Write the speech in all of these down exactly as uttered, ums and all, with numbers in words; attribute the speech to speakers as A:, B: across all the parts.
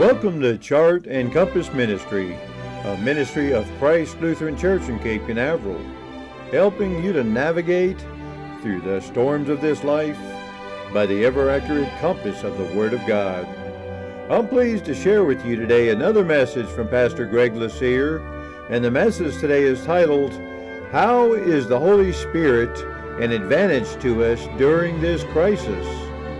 A: Welcome to Chart and Compass Ministry, a ministry of Christ Lutheran Church in Cape Canaveral, helping you to navigate through the storms of this life by the ever-accurate compass of the Word of God. I'm pleased to share with you today another message from Pastor Greg Lassere, and the message today is titled, How is the Holy Spirit an Advantage to Us During This Crisis?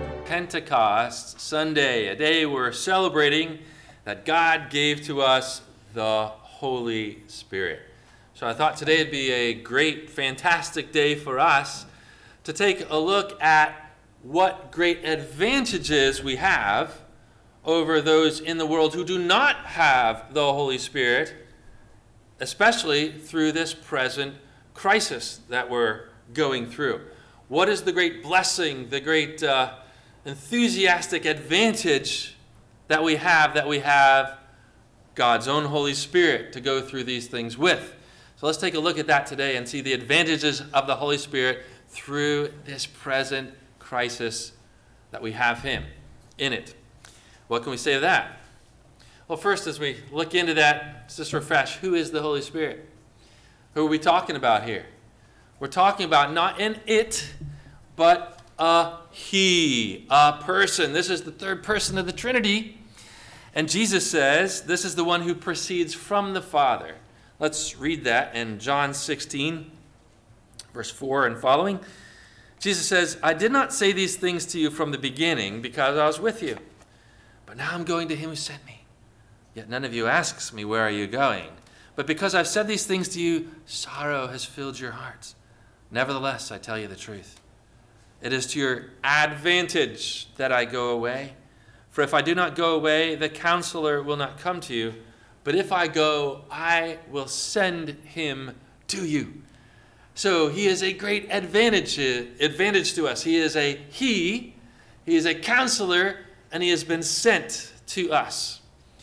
B: Pentecost Sunday, a day we're celebrating that God gave to us the Holy Spirit. So I thought today would be a great, fantastic day for us to take a look at what great advantages we have over those in the world who do not have the Holy Spirit, especially through this present crisis that we're going through. What is the great blessing, the great uh, enthusiastic advantage that we have, that we have God's own Holy Spirit to go through these things with. So let's take a look at that today and see the advantages of the Holy Spirit through this present crisis that we have Him in it. What can we say of that? Well, first, as we look into that, let's just refresh, who is the Holy Spirit? Who are we talking about here? We're talking about not an it, but a he, a person. This is the third person of the Trinity. And Jesus says this is the one who proceeds from the Father. Let's read that in John sixteen, verse four and following. Jesus says, I did not say these things to you from the beginning because I was with you. But now I'm going to him who sent me. Yet none of you asks me, where are you going? But because I've said these things to you, sorrow has filled your hearts. Nevertheless, I tell you the truth. It is to your advantage that I go away. For if I do not go away, the counselor will not come to you. But if I go, I will send him to you. So he is a great advantage, advantage to us. He is a he, he is a counselor, and he has been sent to us.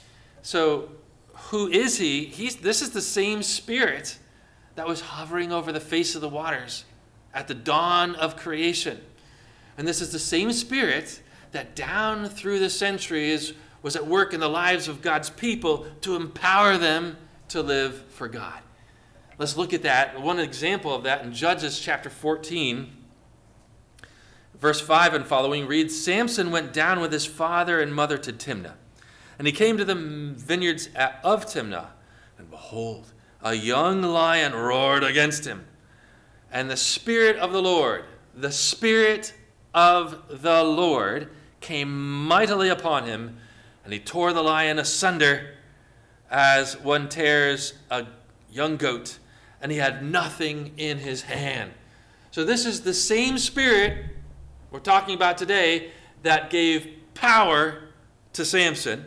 B: So who is he? He's, this is the same Spirit that was hovering over the face of the waters at the dawn of creation. And this is the same Spirit that down through the centuries was at work in the lives of God's people to empower them to live for God. Let's look at that. One example of that in Judges chapter fourteen, verse five and following reads, Samson went down with his father and mother to Timnah. And he came to the vineyards of Timnah. And behold, a young lion roared against him. And the Spirit of the Lord, the Spirit of the Lord came mightily upon him, and he tore the lion asunder as one tears a young goat, and he had nothing in his hand. So this is the same Spirit we're talking about today that gave power to Samson,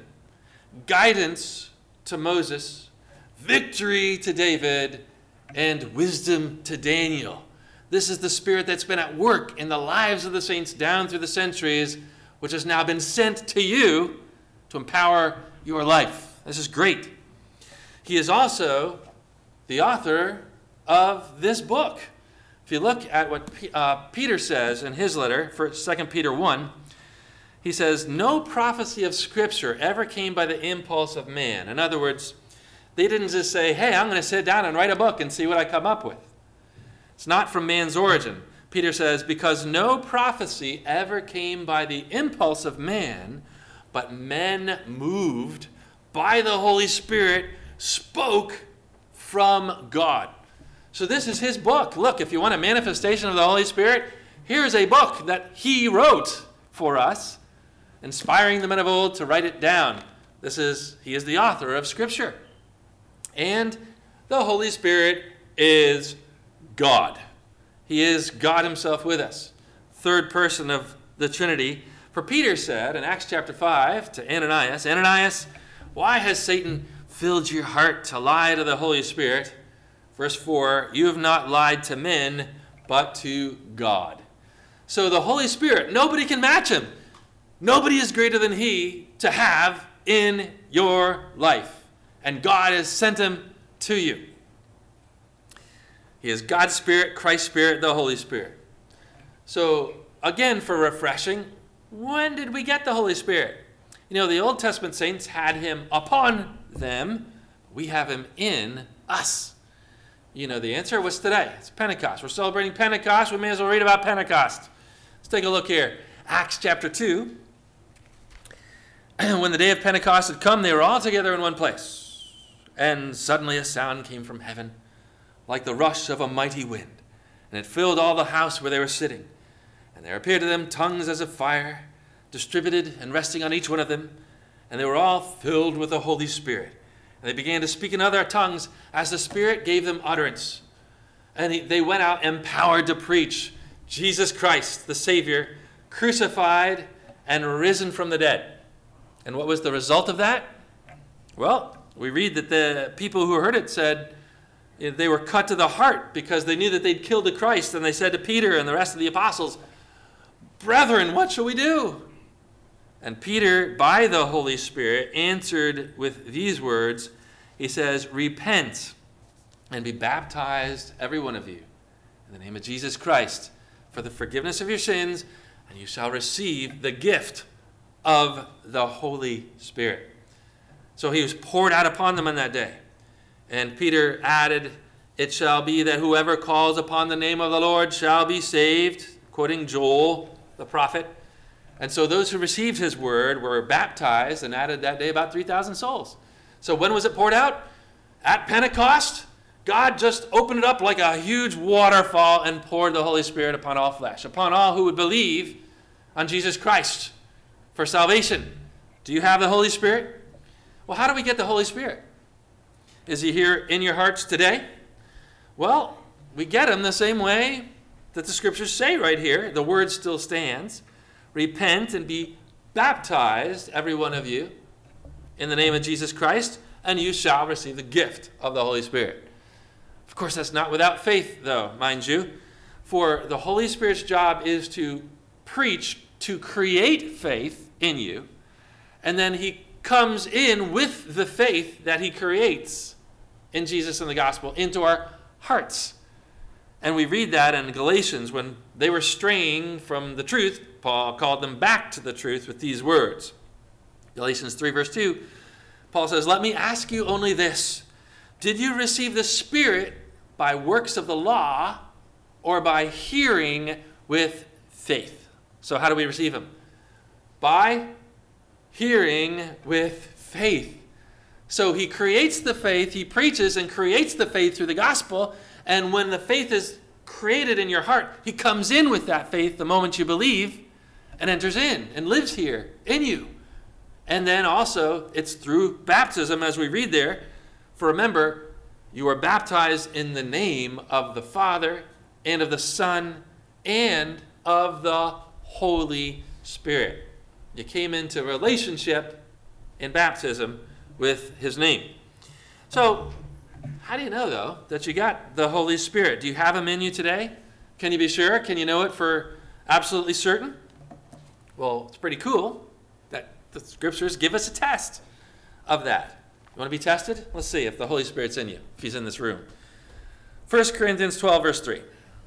B: guidance to Moses, victory to David, and wisdom to Daniel. This is the Spirit that's been at work in the lives of the saints down through the centuries, which has now been sent to you to empower your life. This is great. He is also the author of this book. If you look at what uh, Peter says in his letter, for Second Peter one, he says, no prophecy of Scripture ever came by the impulse of man. In other words, they didn't just say, hey, I'm going to sit down and write a book and see what I come up with. It's not from man's origin. Peter says, because no prophecy ever came by the impulse of man, but men moved by the Holy Spirit spoke from God. So this is his book. Look, if you want a manifestation of the Holy Spirit, here's a book that he wrote for us, inspiring the men of old to write it down. This is, he is the author of Scripture. And the Holy Spirit is God. He is God himself with us. Third person of the Trinity. For Peter said in Acts chapter five to Ananias, Ananias, why has Satan filled your heart to lie to the Holy Spirit? Verse four, you have not lied to men, but to God. So the Holy Spirit, nobody can match him. Nobody is greater than he to have in your life. And God has sent him to you. He is God's Spirit, Christ's Spirit, the Holy Spirit. So, again, for refreshing, when did we get the Holy Spirit? You know, the Old Testament saints had him upon them. We have him in us. You know the answer. What's today? It's Pentecost. We're celebrating Pentecost. We may as well read about Pentecost. Let's take a look here. Acts chapter two. When the day of Pentecost had come, they were all together in one place. And suddenly a sound came from heaven, like the rush of a mighty wind. And it filled all the house where they were sitting. And there appeared to them tongues as of fire, distributed and resting on each one of them. And they were all filled with the Holy Spirit. And they began to speak in other tongues as the Spirit gave them utterance. And they went out empowered to preach Jesus Christ, the Savior, crucified and risen from the dead. And what was the result of that? Well, we read that the people who heard it said they were cut to the heart because they knew that they'd killed the Christ. And they said to Peter and the rest of the apostles, "Brethren, what shall we do?" And Peter, by the Holy Spirit, answered with these words. He says, "Repent and be baptized, every one of you, in the name of Jesus Christ, for the forgiveness of your sins, and you shall receive the gift of the Holy Spirit." So he was poured out upon them on that day. And Peter added, "It shall be that whoever calls upon the name of the Lord shall be saved," quoting Joel, the prophet. And so those who received his word were baptized and added that day about three thousand souls. So when was it poured out? At Pentecost. God just opened it up like a huge waterfall and poured the Holy Spirit upon all flesh, upon all who would believe on Jesus Christ for salvation. Do you have the Holy Spirit? Well, how do we get the Holy Spirit? Is he here in your hearts today? Well, we get him the same way that the scriptures say right here. The word still stands. Repent and be baptized, every one of you, in the name of Jesus Christ, and you shall receive the gift of the Holy Spirit. Of course, that's not without faith, though, mind you. For the Holy Spirit's job is to preach, to create faith in you, and then he comes in with the faith that he creates in Jesus and the gospel into our hearts. And we read that in Galatians when they were straying from the truth. Paul called them back to the truth with these words. Galatians three verse two, Paul says, "Let me ask you only this. Did you receive the Spirit by works of the law or by hearing with faith?" So how do we receive him? By hearing with faith. So he creates the faith, he preaches and creates the faith through the gospel, and when the faith is created in your heart, he comes in with that faith the moment you believe and enters in and lives here in you. And then also it's through baptism, as we read there. For remember, you are baptized in the name of the Father and of the Son and of the Holy Spirit. You came into relationship in baptism with his name. So, how do you know, though, that you got the Holy Spirit? Do you have him in you today? Can you be sure? Can you know it for absolutely certain? Well, it's pretty cool that the scriptures give us a test of that. You want to be tested? Let's see if the Holy Spirit's in you, if he's in this room. First Corinthians twelve, verse three.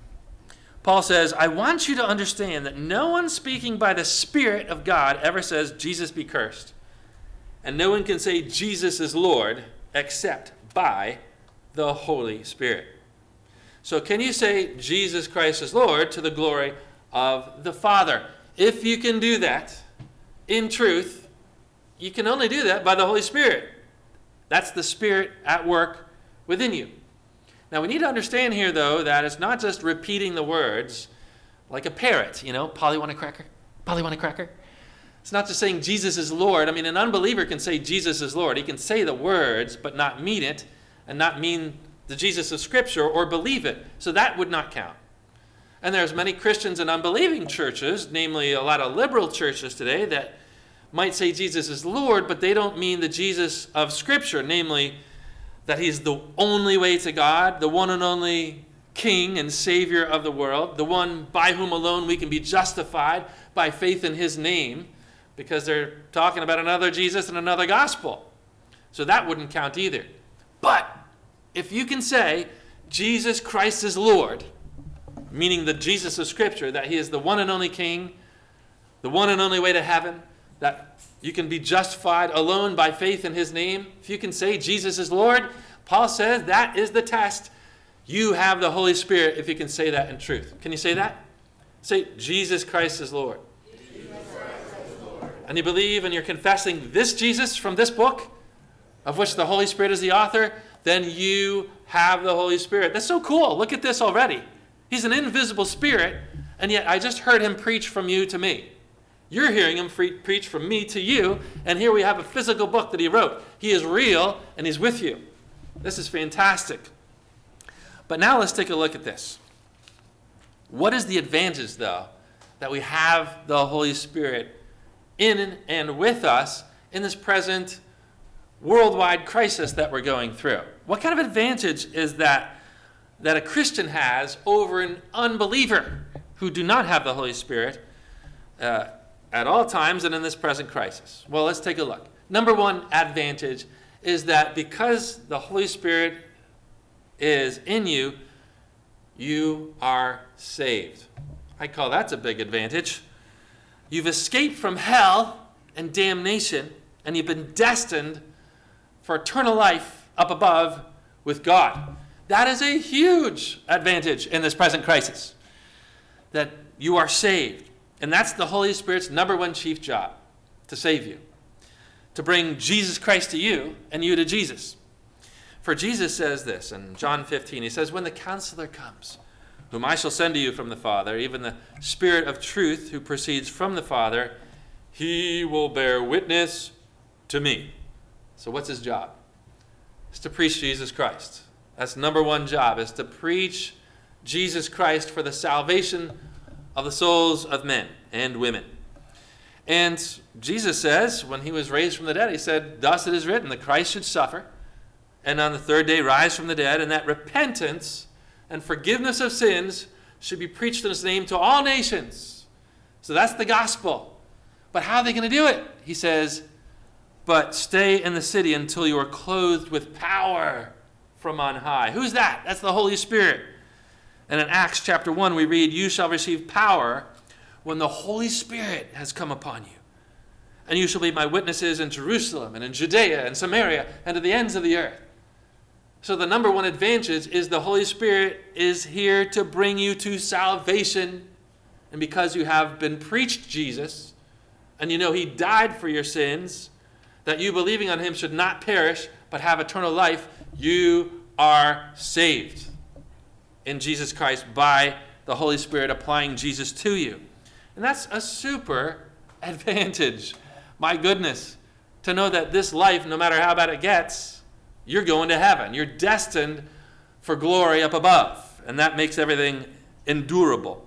B: Paul says, "I want you to understand that no one speaking by the Spirit of God ever says, 'Jesus be cursed.' And no one can say Jesus is Lord except by the Holy Spirit." So can you say Jesus Christ is Lord to the glory of the Father? If you can do that in truth, you can only do that by the Holy Spirit. That's the Spirit at work within you. Now we need to understand here, though, that it's not just repeating the words like a parrot. You know, Polly want a cracker? Polly want a cracker? It's not just saying Jesus is Lord. I mean, an unbeliever can say Jesus is Lord. He can say the words but not mean it and not mean the Jesus of Scripture or believe it. So that would not count. And there's many Christians in unbelieving churches, namely a lot of liberal churches today, that might say Jesus is Lord, but they don't mean the Jesus of Scripture, namely that he's the only way to God, the one and only King and Savior of the world, the one by whom alone we can be justified by faith in his name, because they're talking about another Jesus and another gospel. So that wouldn't count either. But if you can say Jesus Christ is Lord, meaning the Jesus of Scripture, that he is the one and only King, the one and only way to heaven, that you can be justified alone by faith in his name, if you can say Jesus is Lord, Paul says that is the test. You have the Holy Spirit if you can say that in truth. Can you say that? Say, Jesus Christ is Lord. Jesus Christ is Lord. And you believe and you're confessing this Jesus from this book, of which the Holy Spirit is the author, then you have the Holy Spirit. That's so cool. Look at this already. He's an invisible spirit, and yet I just heard him preach from you to me. You're hearing him free, preach from me to you, and here we have a physical book that he wrote. He is real, and he's with you. This is fantastic. But now let's take a look at this. What is the advantage, though, that we have the Holy Spirit in and with us in this present worldwide crisis that we're going through? What kind of advantage is that that a Christian has over an unbeliever who do not have the Holy Spirit uh, at all times and in this present crisis? Well, let's take a look. Number one advantage is that because the Holy Spirit is in you, you are saved. I call that a big advantage. You've escaped from hell and damnation, and you've been destined for eternal life up above with God. That is a huge advantage in this present crisis, that you are saved. And that's the Holy Spirit's number one chief job, to save you, to bring Jesus Christ to you and you to Jesus. For Jesus says this in John fifteen, he says, when the Counselor comes, whom I shall send to you from the Father, even the Spirit of truth who proceeds from the Father, he will bear witness to me. So what's his job? It's to preach Jesus Christ. That's number one job, is to preach Jesus Christ for the salvation of the souls of men and women. And Jesus says, when he was raised from the dead, he said, thus it is written, that Christ should suffer, and on the third day rise from the dead, and that repentance and forgiveness of sins should be preached in his name to all nations. So that's the gospel. But how are they going to do it? He says, but stay in the city until you are clothed with power from on high. Who's that? That's the Holy Spirit. And in Acts chapter one, we read, you shall receive power when the Holy Spirit has come upon you. And you shall be my witnesses in Jerusalem and in Judea and Samaria and to the ends of the earth. So the number one advantage is the Holy Spirit is here to bring you to salvation. And because you have been preached Jesus, and you know he died for your sins, that you believing on him should not perish, but have eternal life, you are saved in Jesus Christ by the Holy Spirit applying Jesus to you. And that's a super advantage. My goodness, to know that this life, no matter how bad it gets, you're going to heaven. You're destined for glory up above. And that makes everything endurable.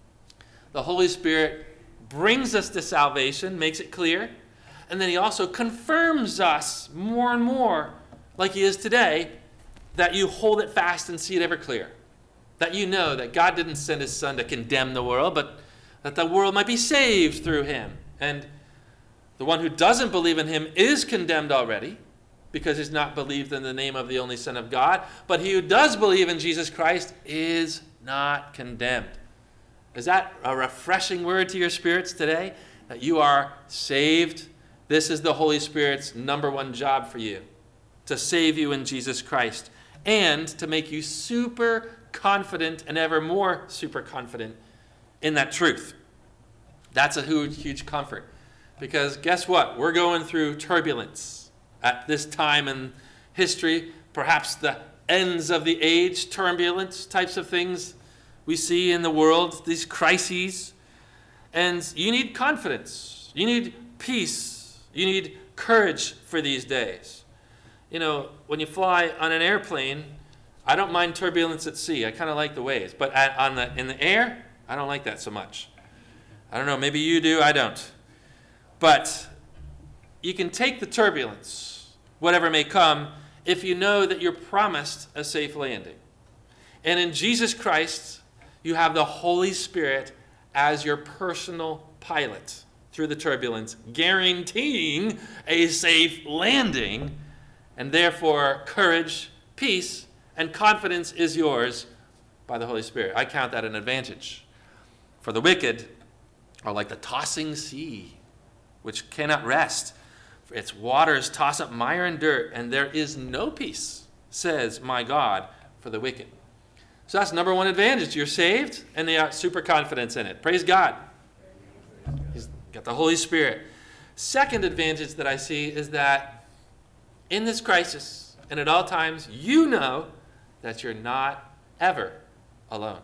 B: The Holy Spirit brings us to salvation, makes it clear, and then he also confirms us more and more, like he is today, that you hold it fast and see it ever clear. That you know that God didn't send his Son to condemn the world, but that the world might be saved through him. And the one who doesn't believe in him is condemned already, because he's not believed in the name of the only Son of God. But he who does believe in Jesus Christ is not condemned. Is that a refreshing word to your spirits today? That you are saved? This is the Holy Spirit's number one job for you, to save you in Jesus Christ and to make you super confident and ever more super confident in that truth. That's a huge, huge comfort, because guess what? We're going through turbulence at this time in history, perhaps the ends of the age, turbulence types of things we see in the world, these crises. And you need confidence. You need peace. You need courage for these days. You know, when you fly on an airplane, I don't mind turbulence at sea. I kind of like the waves. But at, on the, in the air, I don't like that so much. I don't know, maybe you do, I don't. But you can take the turbulence, whatever may come, if you know that you're promised a safe landing. And in Jesus Christ, you have the Holy Spirit as your personal pilot through the turbulence, guaranteeing a safe landing, and therefore courage, peace, and confidence is yours by the Holy Spirit. I count that an advantage. For the wicked are like the tossing sea, which cannot rest. For its waters toss up mire and dirt, and there is no peace, says my God, for the wicked. So that's number one advantage. You're saved, and they have super confidence in it. Praise God. He's got the Holy Spirit. Second advantage that I see is that in this crisis, and at all times, you know that you're not ever alone.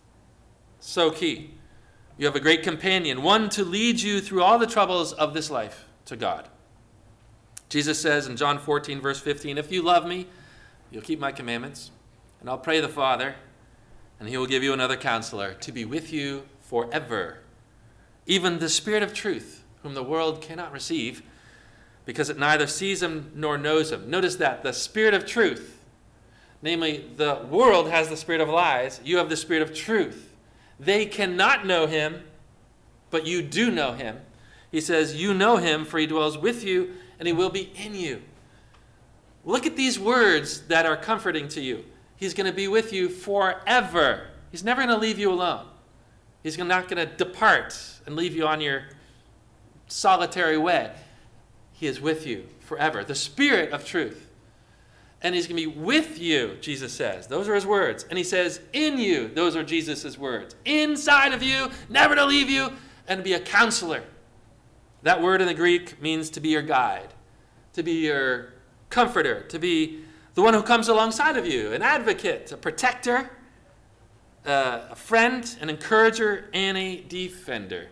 B: So key. You have a great companion, one to lead you through all the troubles of this life to God. Jesus says in John fourteen, verse fifteen, if you love me, you'll keep my commandments, and I'll pray the Father, and he will give you another counselor to be with you forever, even the Spirit of truth, whom the world cannot receive, because it neither sees him nor knows him. Notice that, the Spirit of truth, namely the world has the spirit of lies, you have the Spirit of truth. They cannot know him, but you do know him. He says, you know him, for he dwells with you, and he will be in you. Look at these words that are comforting to you. He's going to be with you forever. He's never going to leave you alone. He's not going to depart and leave you on your solitary way. He is with you forever. The Spirit of truth. And he's going to be with you, Jesus says. Those are his words. And he says, in you. Those are Jesus' words. Inside of you, never to leave you, and to be a counselor. That word in the Greek means to be your guide, to be your comforter, to be the one who comes alongside of you, an advocate, a protector, uh, a friend, an encourager, and a defender.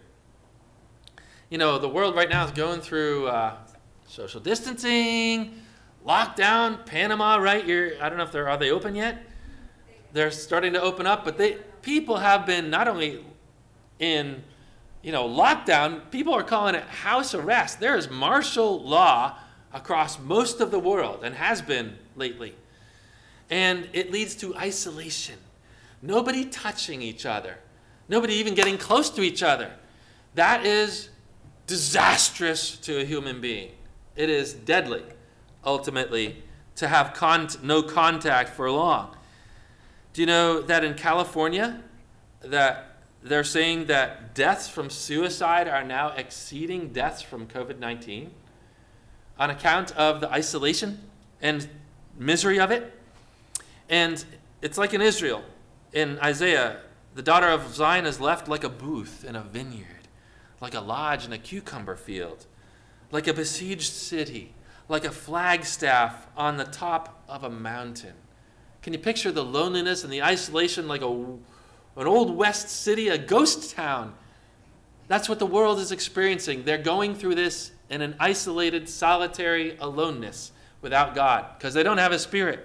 B: You know, the world right now is going through uh, social distancing, lockdown. Panama, right? You're, I don't know if they're, are they open yet? They're starting to open up, but they people have been not only in, you know, lockdown, people are calling it house arrest. There is martial law across most of the world and has been lately. And it leads to isolation. Nobody touching each other. Nobody even getting close to each other. That is disastrous to a human being. It is deadly, ultimately, to have con- no contact for long. Do you know that in California, that they're saying that deaths from suicide are now exceeding deaths from covid nineteen on account of the isolation and misery of it? And it's like in Israel, in Isaiah, the daughter of Zion is left like a booth in a vineyard, like a lodge in a cucumber field, like a besieged city, like a flagstaff on the top of a mountain. Can you picture the loneliness and the isolation like a, an old west city, a ghost town? That's what the world is experiencing. They're going through this in an isolated, solitary aloneness without God because they don't have a Spirit.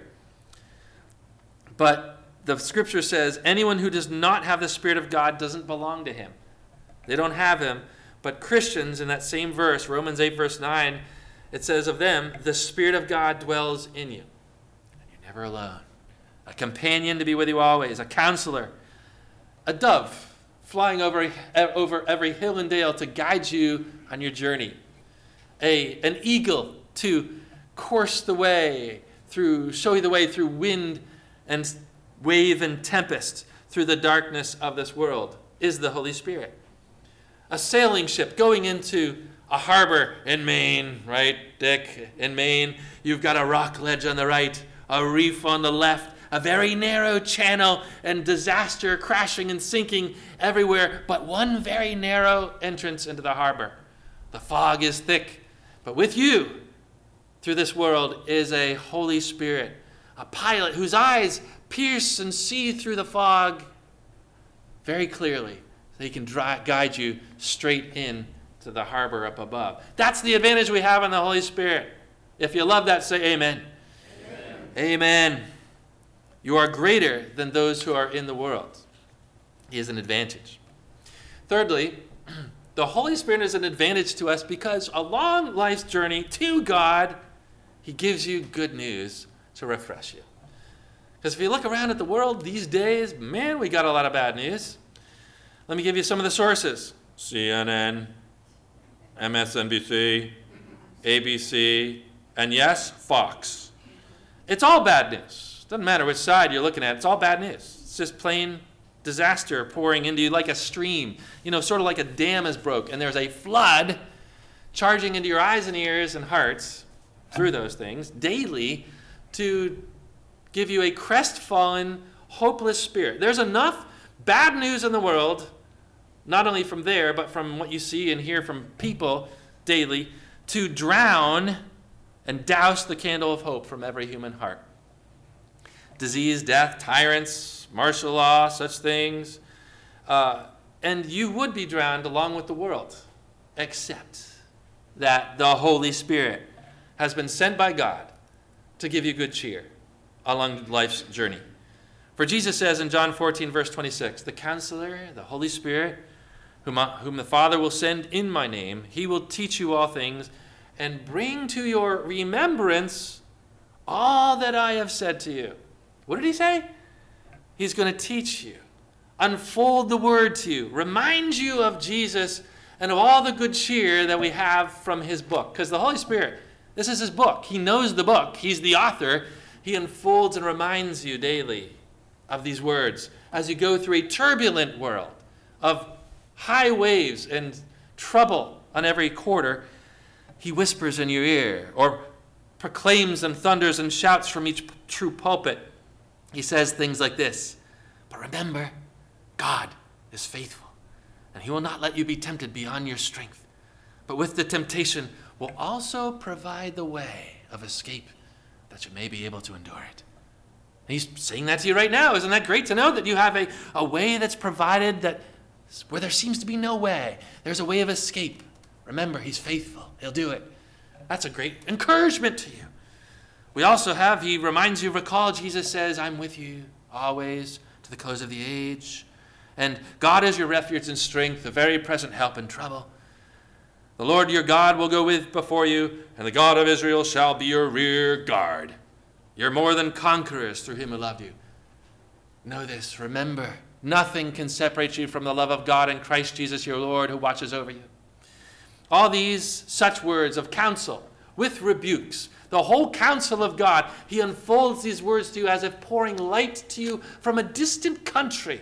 B: But the scripture says anyone who does not have the Spirit of God doesn't belong to him. They don't have him. But Christians, in that same verse, Romans eight, verse nine, it says of them, the Spirit of God dwells in you. And you're never alone. A companion to be with you always, a counselor, a dove flying over, over every hill and dale to guide you on your journey, a, an eagle to course the way through, show you the way through wind and wave and tempest through the darkness of this world is the Holy Spirit. A sailing ship going into a harbor in Maine, right, Dick? In Maine, you've got a rock ledge on the right, a reef on the left, a very narrow channel, and disaster crashing and sinking everywhere, but one very narrow entrance into the harbor. The fog is thick, but with you through this world is a Holy Spirit, a pilot whose eyes pierce and see through the fog very clearly, so he can dry, guide you straight in to the harbor up above. That's the advantage we have in the Holy Spirit. If you love that, say amen. Amen. Amen. You are greater than those who are in the world. He is an advantage. Thirdly, the Holy Spirit is an advantage to us because along life's journey to God, he gives you good news to refresh you. Because if you look around at the world these days, man, we got a lot of bad news. Let me give you some of the sources. C N N, M S N B C, A B C, and yes, Fox. It's all bad news. Doesn't matter which side you're looking at. It's all bad news. It's just plain disaster pouring into you like a stream. You know, sort of like a dam is broke and there's a flood charging into your eyes and ears and hearts through those things daily to give you a crestfallen, hopeless spirit. There's enough bad news in the world, not only from there, but from what you see and hear from people daily, to drown and douse the candle of hope from every human heart. Disease, death, tyrants, martial law, such things. Uh, and you would be drowned along with the world, except that the Holy Spirit has been sent by God to give you good cheer along life's journey. For Jesus says in John fourteen, verse twenty-six, the Counselor, the Holy Spirit, whom, I, whom the Father will send in my name, he will teach you all things and bring to your remembrance all that I have said to you. What did he say? He's going to teach you, unfold the word to you, remind you of Jesus and of all the good cheer that we have from his book. Because the Holy Spirit, this is his book. He knows the book. He's the author. He unfolds and reminds you daily of these words as you go through a turbulent world of high waves and trouble on every quarter. He whispers in your ear or proclaims and thunders and shouts from each true pulpit. He says things like this, but remember, God is faithful, and he will not let you be tempted beyond your strength. But with the temptation will also provide the way of escape that you may be able to endure it. And he's saying that to you right now. Isn't that great to know that you have a, a way that's provided that where there seems to be no way, there's a way of escape. Remember, he's faithful. He'll do it. That's a great encouragement to you. We also have, he reminds you, recall, Jesus says, I'm with you always to the close of the age. And God is your refuge and strength, a very present help in trouble. The Lord your God will go with before you, and the God of Israel shall be your rear guard. You're more than conquerors through him who loved you. Know this, remember, nothing can separate you from the love of God in Christ Jesus your Lord, who watches over you. All these such words of counsel with rebukes, the whole counsel of God, he unfolds these words to you as if pouring light to you from a distant country.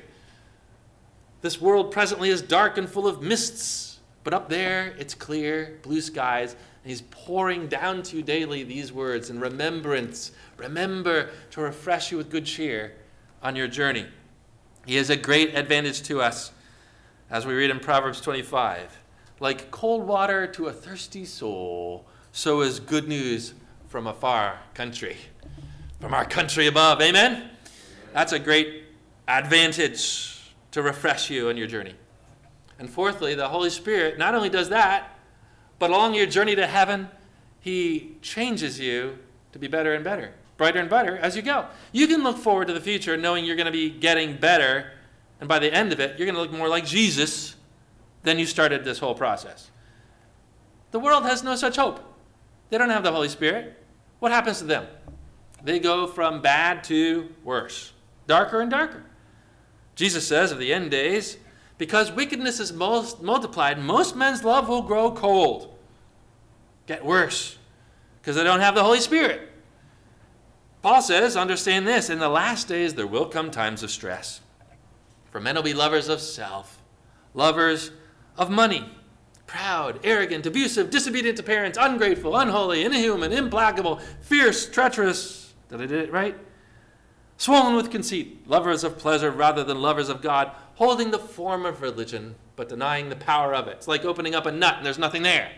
B: This world presently is dark and full of mists, but up there it's clear, blue skies, and he's pouring down to you daily these words in remembrance. Remember to refresh you with good cheer on your journey. He is a great advantage to us, as we read in Proverbs twenty-five. Like cold water to a thirsty soul, so is good news from a far country, from our country above. Amen? That's a great advantage to refresh you on your journey. And fourthly, the Holy Spirit not only does that, but along your journey to heaven, he changes you to be better and better, brighter and brighter as you go. You can look forward to the future knowing you're going to be getting better, and by the end of it, you're going to look more like Jesus than you started this whole process. The world has no such hope. They don't have the Holy Spirit. What happens to them? They go from bad to worse, darker and darker. Jesus says of the end days, because wickedness is most multiplied, most men's love will grow cold, get worse, because they don't have the Holy Spirit. Paul says, understand this, in the last days there will come times of stress. For men will be lovers of self, lovers of money, proud, arrogant, abusive, disobedient to parents, ungrateful, unholy, inhuman, implacable, fierce, treacherous. Did I do it right? Swollen with conceit, lovers of pleasure rather than lovers of God, holding the form of religion, but denying the power of it. It's like opening up a nut and there's nothing there.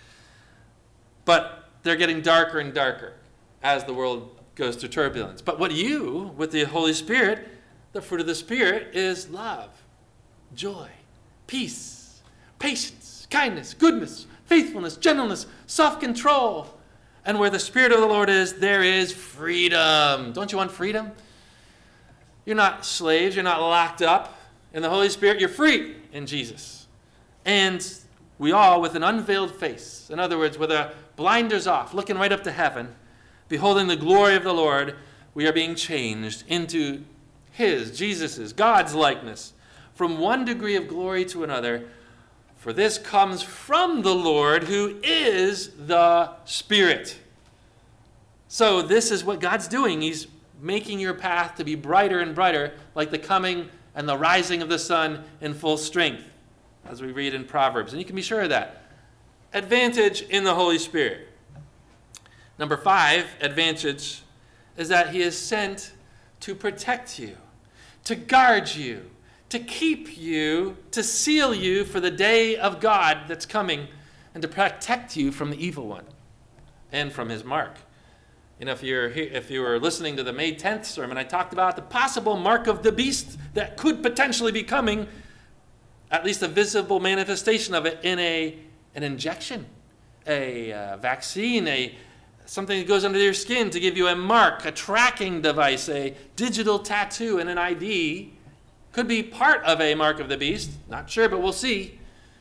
B: But they're getting darker and darker as the world goes through turbulence. But what you, with the Holy Spirit, the fruit of the Spirit is love, joy, peace, patience, kindness, goodness, faithfulness, gentleness, self-control. And where the Spirit of the Lord is, there is freedom. Don't you want freedom? You're not slaves. You're not locked up. In the Holy Spirit, you're free in Jesus. And we all, with an unveiled face, in other words, with our blinders off, looking right up to heaven, beholding the glory of the Lord, we are being changed into his, Jesus's, God's likeness, from one degree of glory to another. For this comes from the Lord, who is the Spirit. So this is what God's doing. He's making your path to be brighter and brighter, like the coming and the rising of the sun in full strength, as we read in Proverbs. And you can be sure of that. advantage in the Holy Spirit. Number five advantage is that he is sent to protect you, to guard you, to keep you, to seal you for the day of God that's coming, and to protect you from the evil one and from his mark. You know, if you're here, if you were listening to the May tenth sermon, I talked about the possible mark of the beast that could potentially be coming, at least a visible manifestation of it in a an injection, a uh, vaccine, a something that goes under your skin to give you a mark, a tracking device, a digital tattoo, and an I D. Could be part of a mark of the beast. Not sure, but we'll see.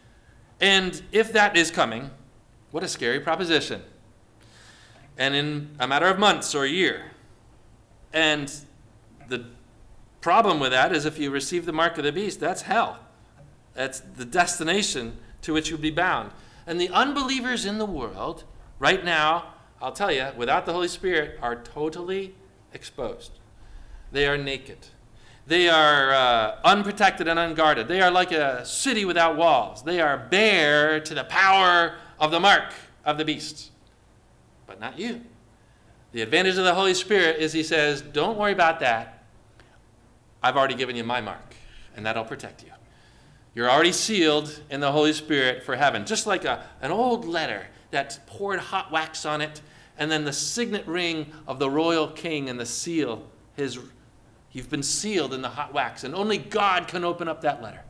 B: And if that is coming, what a scary proposition. And in a matter of months or a year. And the problem with that is if you receive the mark of the beast, that's hell. That's the destination to which you'll be bound. And the unbelievers in the world, right now, I'll tell you, without the Holy Spirit, are totally exposed. They are naked. They are uh, unprotected and unguarded. They are like a city without walls. They are bare to the power of the mark of the beast. But not you. The advantage of the Holy Spirit is he says, don't worry about that. I've already given you my mark, and that'll protect you. You're already sealed in the Holy Spirit for heaven. Just like a, an old letter that's poured hot wax on it, and then the signet ring of the royal king and the seal, his you've been sealed in the hot wax, and only God can open up that letter.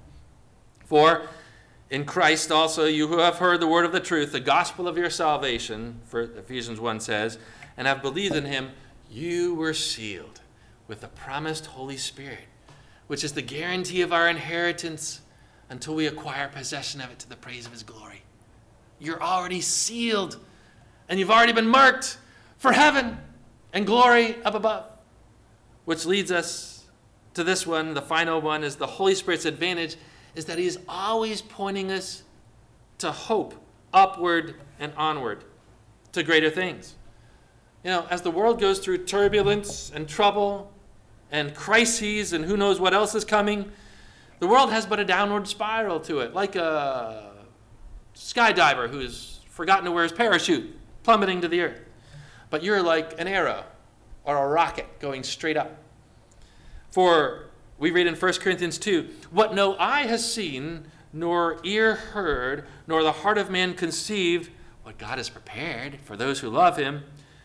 B: For in Christ also you who have heard the word of the truth, the gospel of your salvation, for Ephesians one says, and have believed in him, you were sealed with the promised Holy Spirit, which is the guarantee of our inheritance until we acquire possession of it to the praise of his glory. You're already sealed, and you've already been marked for heaven and glory up above. Which leads us to this one, the final one, is the Holy Spirit's advantage is that he is always pointing us to hope, upward and onward, to greater things. You know, as the world goes through turbulence and trouble and crises and who knows what else is coming, the world has but a downward spiral to it, like a skydiver who's forgotten to wear his parachute, plummeting to the earth. But you're like an arrow or a rocket going straight up. For we read in First Corinthians two, what no eye has seen, nor ear heard, nor the heart of man conceived, what God has prepared for those who love him,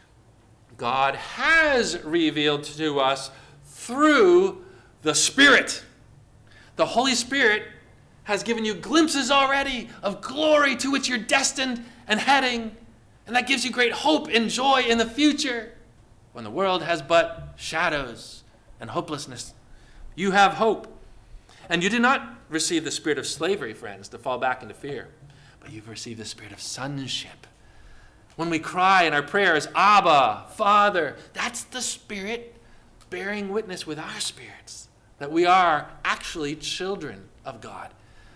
B: God has revealed to us through the Spirit. The Holy Spirit has given you glimpses already of glory to which you're destined and heading, and that gives you great hope and joy in the future. When the world has but shadows and hopelessness, you have hope. And you did not receive the spirit of slavery, friends, to fall back into fear, but you've received the spirit of sonship. When we cry in our prayers, Abba, Father, that's the Spirit bearing witness with our spirits that we are actually children of God.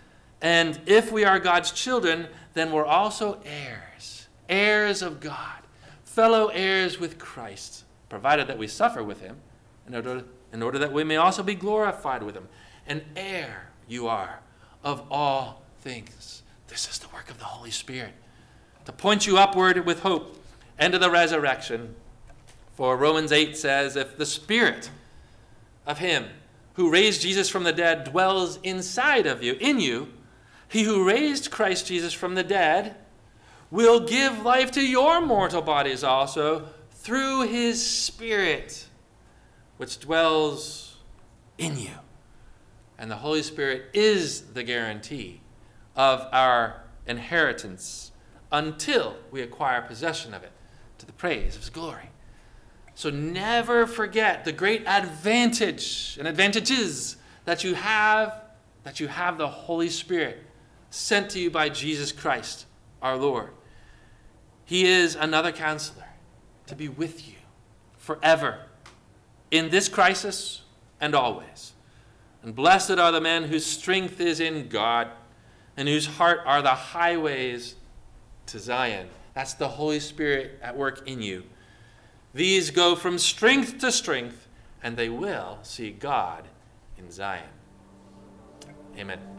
B: And if we are God's children, then we're also heirs, heirs of God, fellow heirs with Christ, provided that we suffer with him, in order, in order that we may also be glorified with him. An heir you are of all things. This is the work of the Holy Spirit, to point you upward with hope and to the resurrection. For Romans eight says, if the Spirit of him who raised Jesus from the dead dwells inside of you, in you, he who raised Christ Jesus from the dead will give life to your mortal bodies also through his Spirit, which dwells in you. And the Holy Spirit is the guarantee of our inheritance until we acquire possession of it to the praise of his glory. So never forget the great advantage and advantages that you have, that you have the Holy Spirit sent to you by Jesus Christ, our Lord. He is another counselor to be with you forever in this crisis and always. And blessed are the men whose strength is in God and whose heart are the highways to Zion. That's the Holy Spirit at work in you. These go from strength to strength, and they will see God in Zion. Amen.